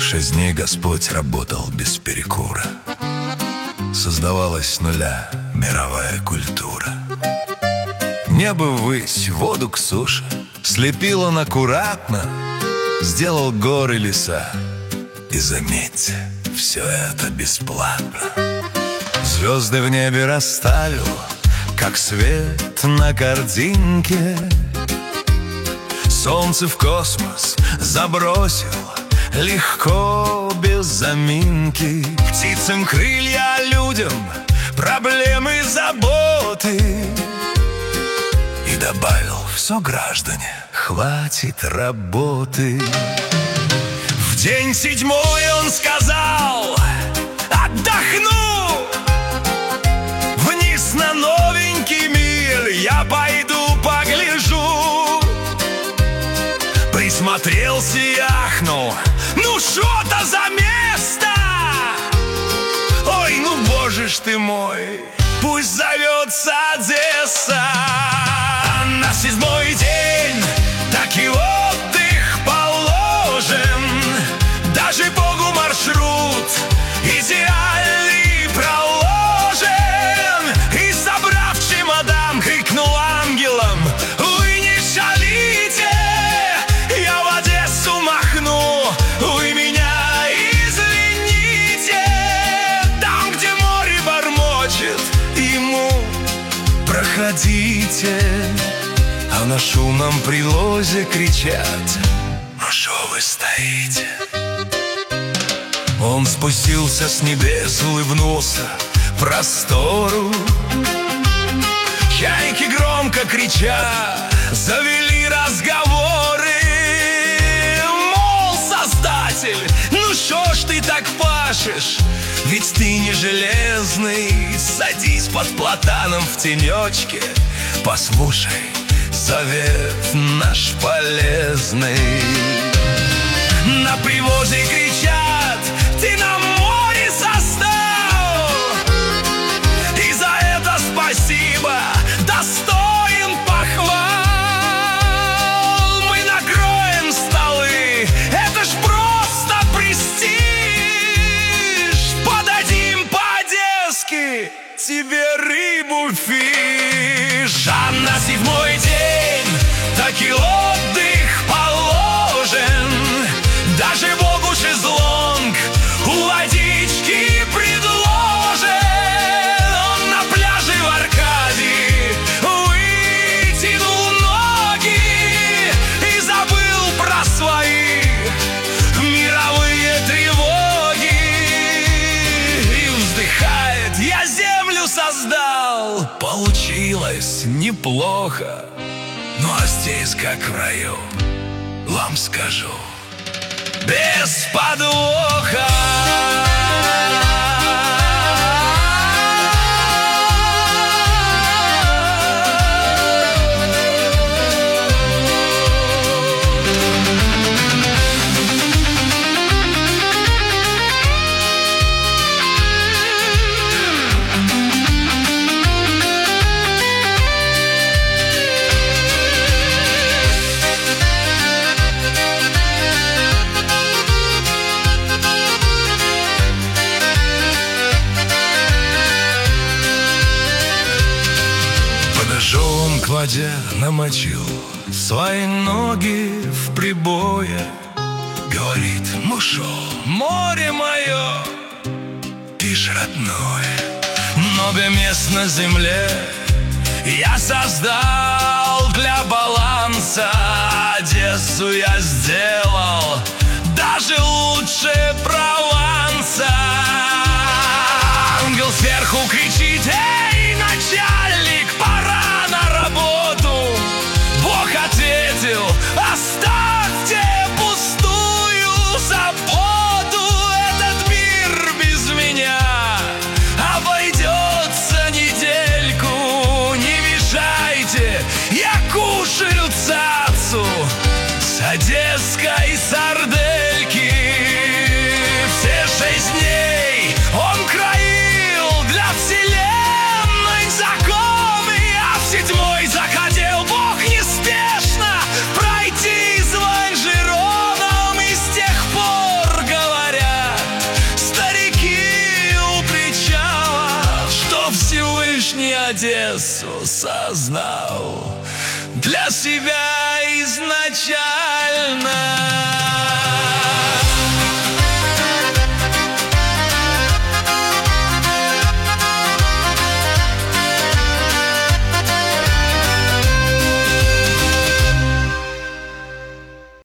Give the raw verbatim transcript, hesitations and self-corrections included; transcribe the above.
Шесть дней Господь работал без перекура. Создавалась с нуля мировая культура. Небо ввысь, воду к суше слепил он аккуратно, сделал горы, леса. И заметьте, все это бесплатно. Звезды в небе расставил, как свет на картинке. Солнце в космос забросил легко, без заминки. Птицам крылья, людям проблемы, заботы. И добавил: все, граждане, хватит работы. В день седьмой он сказал: отдохну. Вниз на новенький мир я пойду погляжу. Присмотрелся и ахнул: ну что-то за место! Ой, ну боже ж ты мой, пусть зовется Одесса. На седьмой день так и отдых положен. Даже Богу маршрут идеальный проложен. И, забрав чемодан, крикнул ангелам: вы не шалите, я в Одессу махну, вы меня извините. Там, где море бормочет ему, проходите. А на шумном привозе кричат: ну шо вы стоите? Он спустился с небес, улыбнулся простору. Чайки, громко крича, завели разговоры. Мол, Создатель, ну шо ж ты так пашешь? Ведь ты не железный. Садись под платаном в тенечке, послушай совет наш полезный. На привозе кричат: ты на море застал, и за это спасибо, достоин похвал. Мы накроем столы, это ж просто престиж. Подадим по-одесски тебе рыбу, фиш. А на седьмой день таки отдых положен. Даже Богу шезлонг у водички предложен. Он на пляже в Аркадии вытянул ноги и забыл про свои мировые тревоги. И вздыхает: я землю создал. Получилось неплохо, ну а здесь как в раю, вам скажу, без подвоха. Ножом к воде намочил свои ноги в прибое. Говорит: ну шо, море мое, ты ж родное. Много мест на земле я создал для баланса. Одессу я сделал даже лучше Прованса. Ангел сверху кричит: эй, начальник, пора на работу. Бог ответил: оставьте пустую заботу. Этот мир без меня обойдется недельку. Не мешайте, я кушаю цацу с одесской сардельки. Все шесть дней он краил для вселенной законы, а в седьмой захотел Бог неспешно пройти с лонжероном. И с тех пор говорит: Одессу сознал для себя изначально.